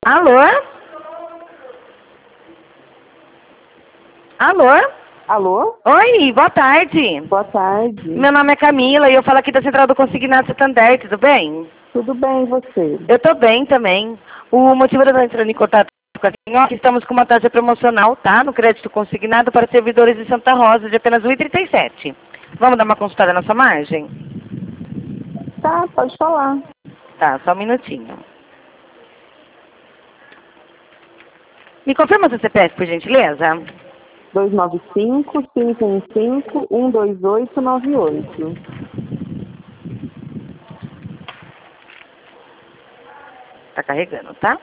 Alô? Alô? Alô? Oi, boa tarde. Boa tarde. Meu nome é Camila e eu falo aqui da Central do Consignado Santander, tudo bem? Tudo bem, e você? Eu tô bem também. O motivo de eu estar entrando em contato com a senhora é que estamos com uma taxa promocional, tá? No crédito consignado para servidores de Santa Rosa de apenas R$ 1,37. Vamos dar uma consultada na sua margem? Tá, pode falar. Tá, só um minutinho. Me confirma seu CPF, por gentileza? 295-515-12898. Tá carregando, tá?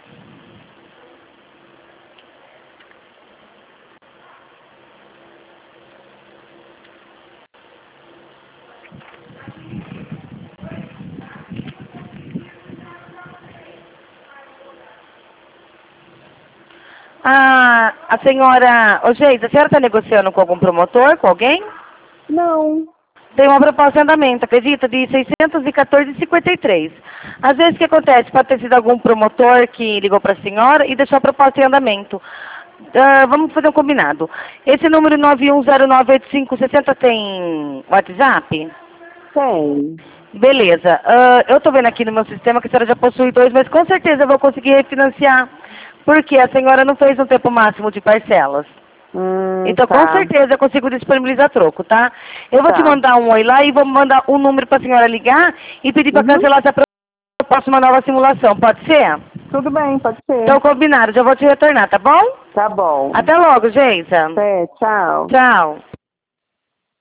A senhora... Ô, Geisa, a senhora está negociando com algum promotor, com alguém? Não. Tem uma proposta em andamento, acredita, de 614,53. Às vezes o que acontece? Pode ter sido algum promotor que ligou para a senhora e deixou a proposta em andamento. Vamos fazer um combinado. Esse número 91098560 tem WhatsApp? Tem. Beleza. Eu estou vendo aqui no meu sistema que a senhora já possui 2, mas com certeza eu vou conseguir refinanciar. Porque a senhora não fez um tempo máximo de parcelas. Então, Tá. com certeza, eu consigo disponibilizar troco, tá? Eu vou te Tá. mandar um oi lá e vou mandar um número para a senhora ligar e pedir para cancelar essa próxima nova simulação. Pode ser? Tudo bem, pode ser. Então, combinado. Já vou te retornar, tá bom? Tá bom. Até logo, Geisa. Até, tchau. Tchau.